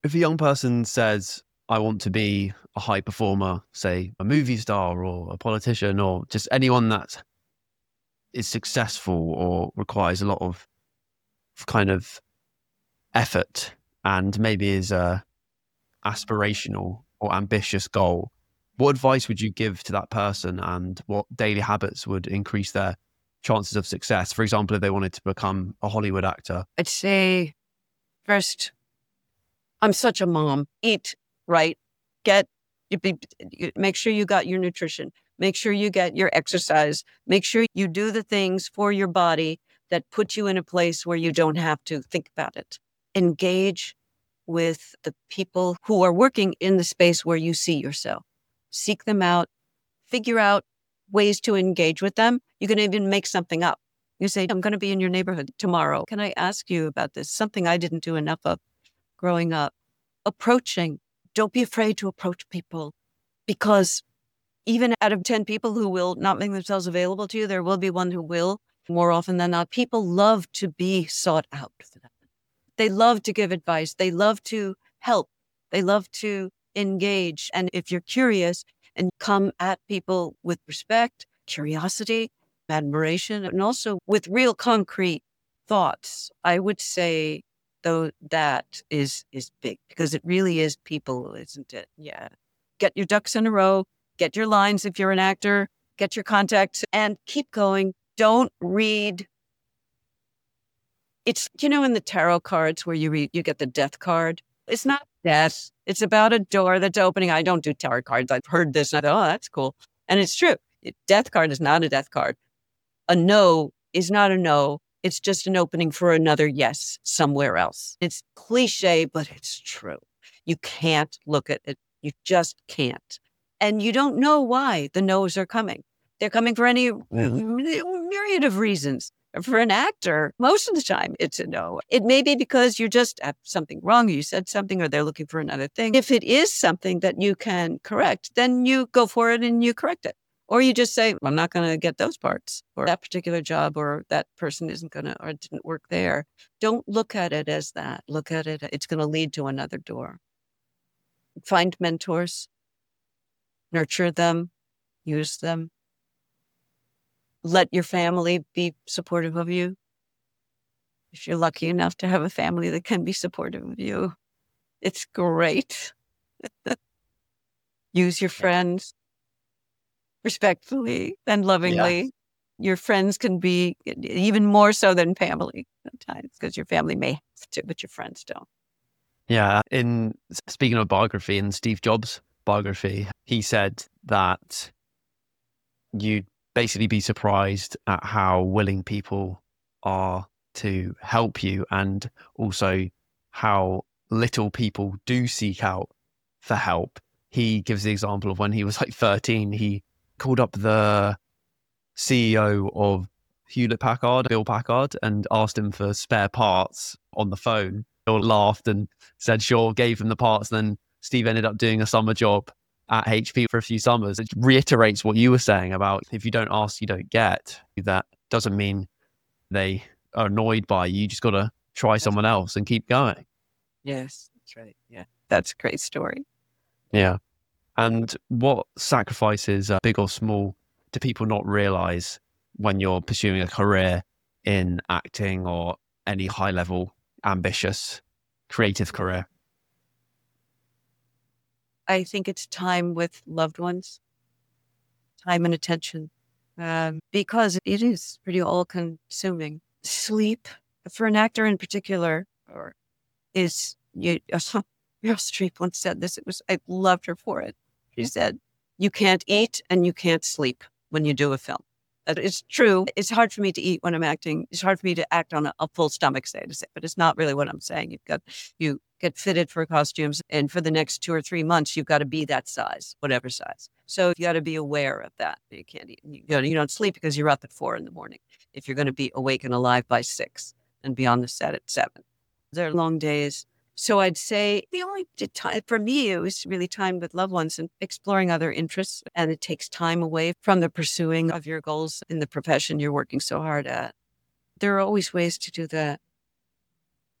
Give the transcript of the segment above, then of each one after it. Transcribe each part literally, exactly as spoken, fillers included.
If a young person says, I want to be a high performer, say a movie star or a politician or just anyone that is successful or requires a lot of kind of effort and maybe is a aspirational or ambitious goal, what advice would you give to that person and what daily habits would increase their chances of success? For example, if they wanted to become a Hollywood actor. I'd say first, I'm such a mom. Eat right. Get you be, you- make sure you got your nutrition. Make sure you get your exercise. Make sure you do the things for your body that put you in a place where you don't have to think about it. Engage with the people who are working in the space where you see yourself. Seek them out. Figure out ways to engage with them. You can even make something up. You say, I'm going to be in your neighborhood tomorrow. Can I ask you about this? Something I didn't do enough of growing up. Approaching. Don't be afraid to approach people because even out of ten people who will not make themselves available to you, there will be one who will. More often than not, people love to be sought out for that. They love to give advice. They love to help. They love to engage. And if you're curious and come at people with respect, curiosity, admiration, and also with real concrete thoughts, I would say though that is is big because it really is people, isn't it? Yeah. Get your ducks in a row, get your lines if you're an actor, get your contacts and keep going. Don't read. It's, you know, in the tarot cards where you read, you get the death card. It's not death. It's about a door that's opening. I don't do tarot cards. I've heard this and I thought, oh, that's cool. And it's true. It, death card is not a death card. A no is not a no. It's just an opening for another yes somewhere else. It's cliche, but it's true. You can't look at it. You just can't. And you don't know why the no's are coming. They're coming for any myriad of reasons. For an actor, most of the time it's a no. It may be because you just have something wrong, you said something, or they're looking for another thing. If it is something that you can correct, then you go for it and you correct it. Or you just say, I'm not going to get those parts, or that particular job, or that person isn't going to, or it didn't work there. Don't look at it as that. Look at it, it's going to lead to another door. Find mentors, nurture them, use them. Let your family be supportive of you. If you're lucky enough to have a family that can be supportive of you, it's great. Use your friends respectfully and lovingly. Yes. Your friends can be even more so than family sometimes because your family may have to, but your friends don't. Yeah. In speaking of biography, in Steve Jobs' biography, he said that you'd basically be surprised at how willing people are to help you and also how little people do seek out for help. He gives the example of when he was like thirteen, he called up the C E O of Hewlett Packard, Bill Packard, and asked him for spare parts on the phone. Bill laughed and said, sure, gave him the parts. Then Steve ended up doing a summer job at H P for a few summers. It reiterates what you were saying about if you don't ask, you don't get. That doesn't mean they are annoyed by you. You just got to try someone else and keep going. Yes, that's right. Yeah, that's a great story. Yeah. And what sacrifices, uh, big or small, do people not realize when you're pursuing a career in acting or any high level, ambitious, creative career? I think it's time with loved ones, time and attention, um, because it is pretty all consuming. Sleep, for an actor in particular, or is, you, Meryl Streep once said this, it was, I loved her for it. She said, you can't eat and you can't sleep when you do a film. That is true. It's hard for me to eat when I'm acting. It's hard for me to act on a, a full stomach, say to say, but it's not really what I'm saying. You've got, you get fitted for costumes, and for the next two or three months, you've got to be that size, whatever size. So you got to be aware of that. You can't eat. You, know, you don't sleep because you're up at four in the morning. If you're going to be awake and alive by six and be on the set at seven, they're long days. So I'd say the only time for me, it was really time with loved ones and exploring other interests. And it takes time away from the pursuing of your goals in the profession you're working so hard at. There are always ways to do that.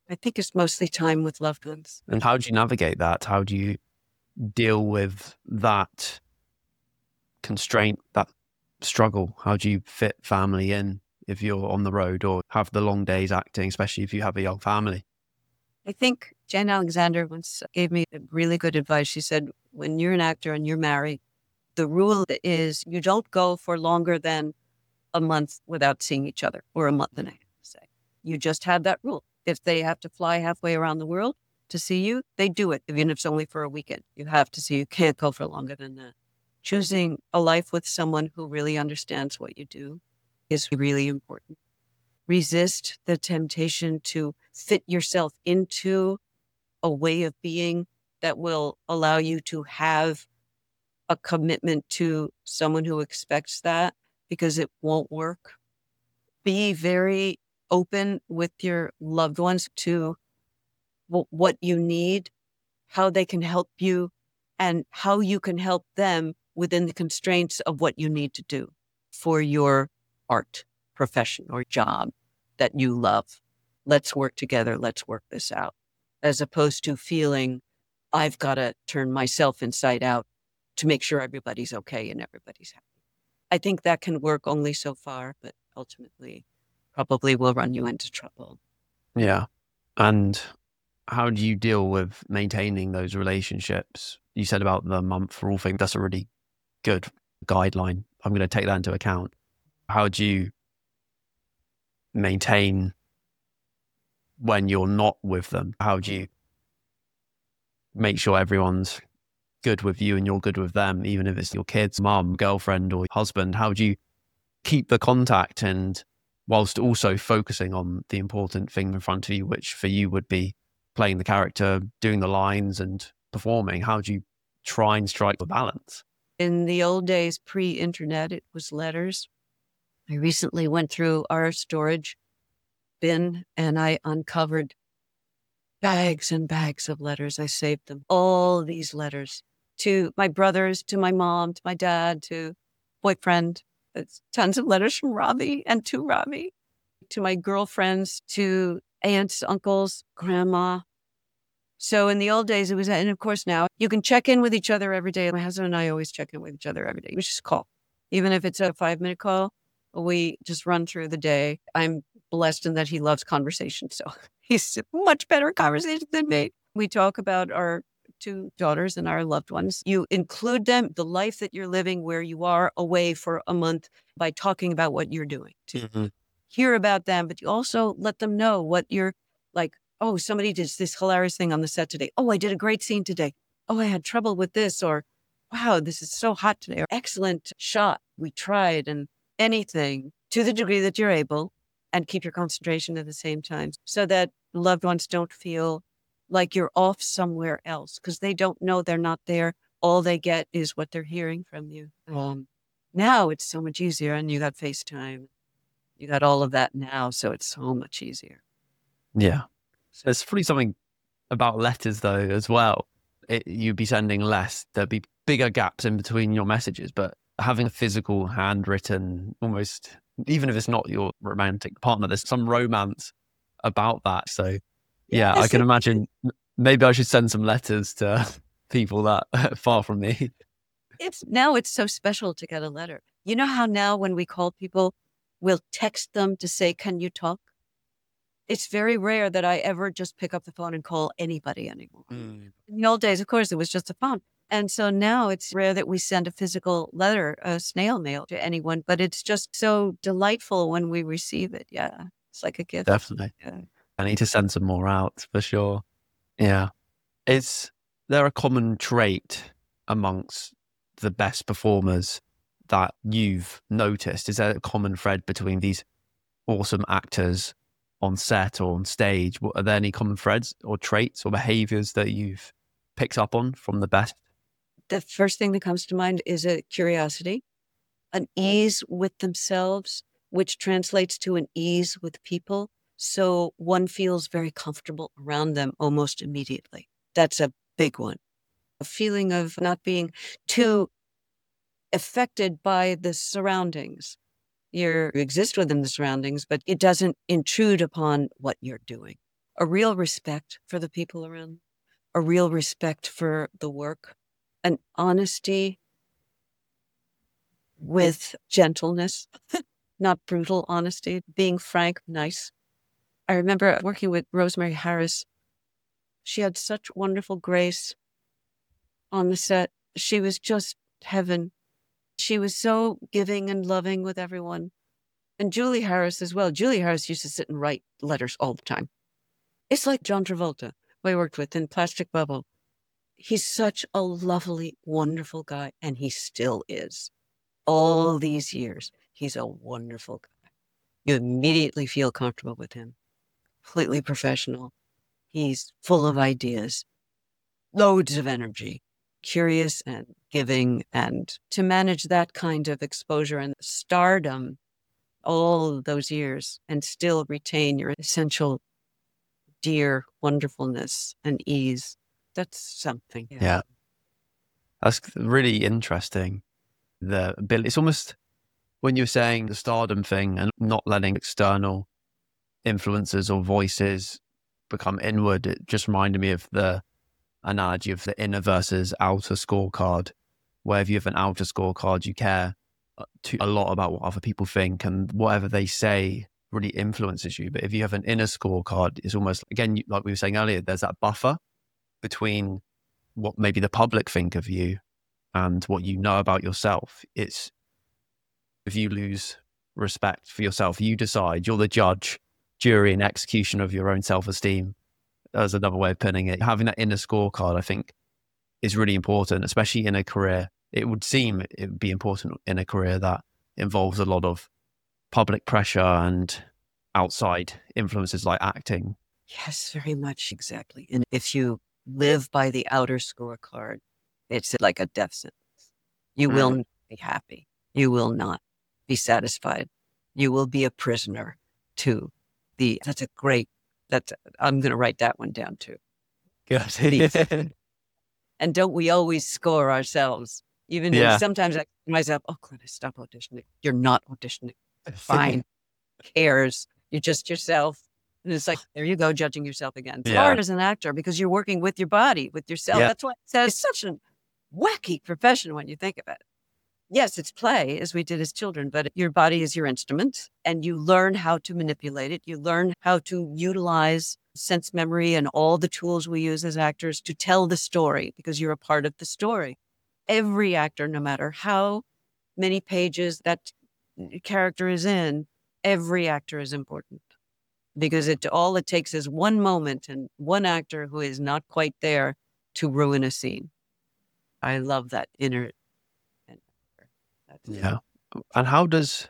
I think it's mostly time with loved ones. And how do you navigate that? How do you deal with that constraint, that struggle? How do you fit family in if you're on the road or have the long days acting, especially if you have a young family? I think Jane Alexander once gave me really good advice. She said, when you're an actor and you're married, the rule is you don't go for longer than a month without seeing each other, or a month and a half, say. You just have that rule. If they have to fly halfway around the world to see you, they do it, even if it's only for a weekend. You have to see, you can't go for longer than that. Choosing a life with someone who really understands what you do is really important. Resist the temptation to fit yourself into a way of being that will allow you to have a commitment to someone who expects that, because it won't work. Be very open with your loved ones to w- what you need, how they can help you, and how you can help them within the constraints of what you need to do for your art profession or job that you love. Let's work together. Let's work this out. As opposed to feeling I've got to turn myself inside out to make sure everybody's okay and everybody's happy. I think that can work only so far, but ultimately probably will run you into trouble. Yeah. And how do you deal with maintaining those relationships? You said about the month rule thing. That's a really good guideline. I'm going to take that into account. How do you maintain when you're not with them? How do you make sure everyone's good with you and you're good with them, even if it's your kids, mom, girlfriend, or husband? How do you keep the contact and whilst also focusing on the important thing in front of you, which for you would be playing the character, doing the lines and performing? How do you try and strike the balance? In the old days, pre-internet, it was letters. I recently went through our storage bin and I uncovered bags and bags of letters. I saved them. All these letters to my brothers, to my mom, to my dad, to boyfriend. It's tons of letters from Robbie and to Robbie, to my girlfriends, to aunts, uncles, grandma. So in the old days, it was, and of course now you can check in with each other every day. My husband and I always check in with each other every day. We just call, even if it's a five minute call. We just run through the day. I'm blessed in that he loves conversation. So he's a much better conversation than me. We talk about our two daughters and our loved ones. You include them, the life that you're living where you are away for a month, by talking about what you're doing, to mm-hmm. hear about them, but you also let them know what you're like. Oh, somebody did this hilarious thing on the set today. Oh, I did a great scene today. Oh, I had trouble with this. Or, wow, this is so hot today. Or, excellent shot. We tried. And anything to the degree that you're able, and keep your concentration at the same time so that loved ones don't feel like you're off somewhere else, because they don't know, they're not there. All they get is what they're hearing from you. Um, now it's so much easier, and you got FaceTime. You got all of that now, so it's so much easier. Yeah. So there's probably something about letters though as well. It, you'd be sending less. There'd be bigger gaps in between your messages, but having a physical handwritten, almost, even if it's not your romantic partner, there's some romance about that. So yeah, yes. I can imagine maybe I should send some letters to people that are far from me. It's now it's so special to get a letter. You know how now when we call people, we'll text them to say, can you talk? It's very rare that I ever just pick up the phone and call anybody anymore. Mm. In the old days, of course, it was just a phone. And so now it's rare that we send a physical letter, a snail mail to anyone, but it's just so delightful when we receive it. Yeah. It's like a gift. Definitely. Yeah. I need to send some more out for sure. Yeah. Is there a common trait amongst the best performers that you've noticed? Is there a common thread between these awesome actors on set or on stage? Are there any common threads or traits or behaviors that you've picked up on from the best? The first thing that comes to mind is a curiosity, an ease with themselves, which translates to an ease with people. So one feels very comfortable around them almost immediately. That's a big one. A feeling of not being too affected by the surroundings. You exist within the surroundings, but it doesn't intrude upon what you're doing. a real respect for the people around, a real respect for the work, an honesty with gentleness, not brutal honesty, being frank, nice. I remember working with Rosemary Harris. She had such wonderful grace on the set. She was just heaven. She was so giving and loving with everyone. And Julie Harris as well. Julie Harris used to sit and write letters all the time. It's like John Travolta, who I worked with in Plastic Bubble. He's such a lovely, wonderful guy, and he still is. All these years, he's a wonderful guy. You immediately feel comfortable with him. Completely professional. He's full of ideas, loads of energy, curious and giving. And to manage that kind of exposure and stardom all those years and still retain your essential dear wonderfulness and ease, that's something. Yeah. yeah. That's really interesting. The ability, it's almost when you're saying the stardom thing and not letting external influences or voices become inward, it just reminded me of the analogy of the inner versus outer scorecard, where if you have an outer scorecard, you care to a lot about what other people think and whatever they say really influences you. But if you have an inner scorecard, it's almost, again, like we were saying earlier, there's that buffer between what maybe the public think of you and what you know about yourself. It's, if you lose respect for yourself, you decide, you're the judge, jury and execution of your own self-esteem. That's another way of putting it. Having that inner scorecard, I think, is really important, especially in a career. It would seem it would be important in a career that involves a lot of public pressure and outside influences like acting. Yes, very much. Exactly. And if you live by the outer scorecard, it's like a death sentence. You mm. will not be happy. You will not be satisfied. You will be a prisoner to the, that's a great, that's, I'm going to write that one down too. Good. And don't we always score ourselves? Even yeah. sometimes I myself, oh, Glenna, stop auditioning. You're not auditioning. Fine. Who cares? You're just yourself. And it's like, there you go, judging yourself again. It's yeah. hard as an actor because you're working with your body, with yourself. Yeah. That's why it says it's such a wacky profession when you think about it. Yes, it's play, as we did as children, but your body is your instrument and you learn how to manipulate it. You learn how to utilize sense memory and all the tools we use as actors to tell the story because you're a part of the story. Every actor, no matter how many pages that character is in, every actor is important because it all it takes is one moment and one actor who is not quite there to ruin a scene. I love that inner. Yeah. And how does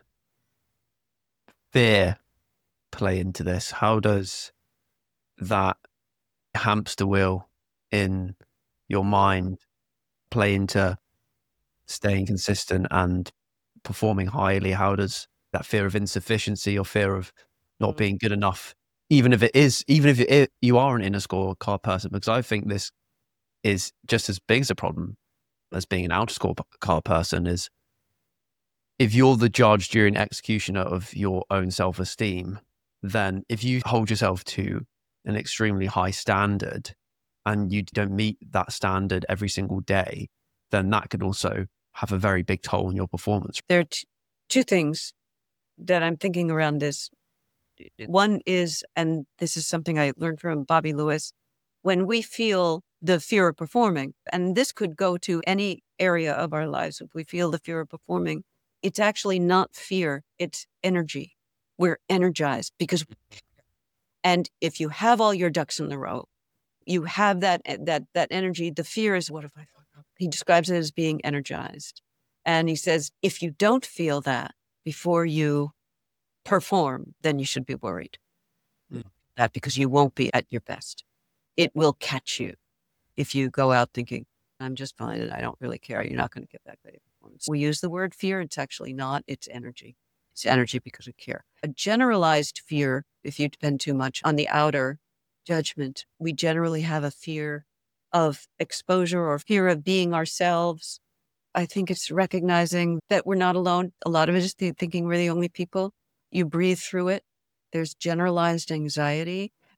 fear play into this? How does that hamster wheel in your mind play into staying consistent and performing highly? How does that fear of insufficiency or fear of not being good enough, even if it is, even if it, you are an inner scorecard person, because I think this is just as big as a problem as being an outer scorecard person, is if you're the judge during executioner of your own self-esteem, then if you hold yourself to an extremely high standard and you don't meet that standard every single day, then that could also have a very big toll on your performance. There are t- two things that I'm thinking around this. One is, and this is something I learned from Bobby Lewis, when we feel the fear of performing, and this could go to any area of our lives, if we feel the fear of performing, it's actually not fear, it's energy. We're energized because, and if you have all your ducks in a row, you have that, that, that energy. The fear is, what if I, he describes it as being energized. And he says, if you don't feel that before you perform, then you should be worried. Mm. That because you won't be at your best. It will catch you if you go out thinking, I'm just fine and I don't really care. You're not going to get that great performance. We use the word fear. It's actually not. It's energy. It's energy because we care. A generalized fear, if you depend too much on the outer judgment, we generally have a fear of exposure or fear of being ourselves. I think it's recognizing that we're not alone. A lot of it is thinking we're the only people. You breathe through it. There's generalized anxiety.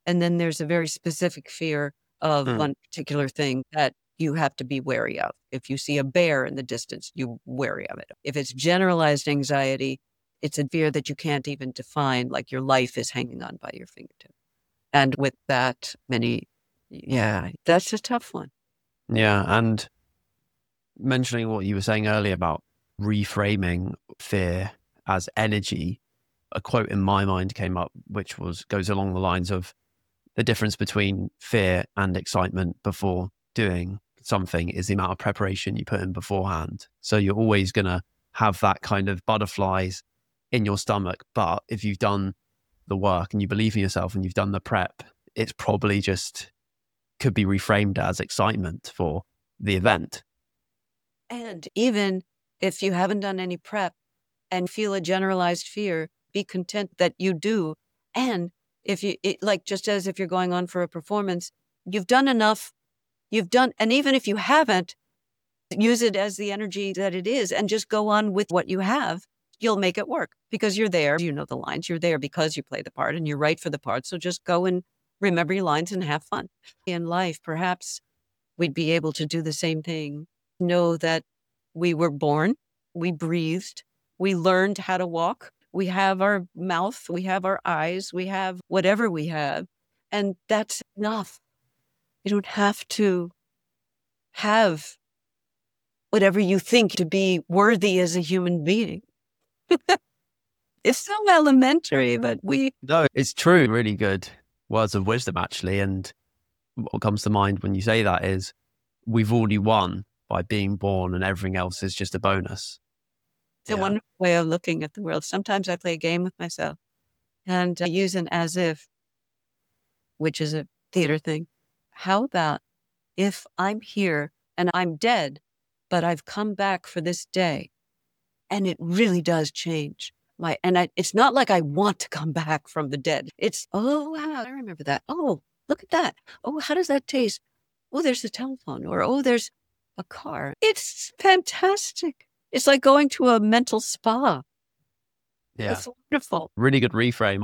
And then there's a very specific fear of Mm. one particular thing that you have to be wary of. If you see a bear in the distance, you're wary of it. If it's generalized anxiety, it's a fear that you can't even define, like your life is hanging on by your fingertip. And with that many, yeah, that's a tough one. Yeah. And mentioning what you were saying earlier about reframing fear as energy, a quote in my mind came up, which was goes along the lines of the difference between fear and excitement before doing something is the amount of preparation you put in beforehand. So you're always going to have that kind of butterflies in your stomach. But if you've done the work and you believe in yourself and you've done the prep, it's probably just could be reframed as excitement for the event. And even if you haven't done any prep and feel a generalized fear, be content that you do. And if you, it, like, just as if you're going on for a performance, you've done enough, you've done, and even if you haven't, use it as the energy that it is and just go on with what you have. You'll make it work because you're there. You know the lines. You're there because you play the part and you're right for the part. So just go and remember your lines and have fun. In life, perhaps we'd be able to do the same thing. Know that we were born, we breathed, we learned how to walk. We have our mouth, we have our eyes, we have whatever we have. And that's enough. You don't have to have whatever you think to be worthy as a human being. It's so elementary, but we... No, it's true. Really good words of wisdom, actually. And what comes to mind when you say that is we've already won by being born and everything else is just a bonus. It's a yeah. wonderful way of looking at the world. Sometimes I play a game with myself and I use an as if, which is a theater thing. How about if I'm here and I'm dead, but I've come back for this day and it really does change my, and I, it's not like I want to come back from the dead. It's, oh, wow, I remember that. Oh, look at that. Oh, how does that taste? Oh, there's the telephone, or, oh, there's a car. It's fantastic. It's like going to a mental spa. Yeah. It's wonderful. Really good reframe.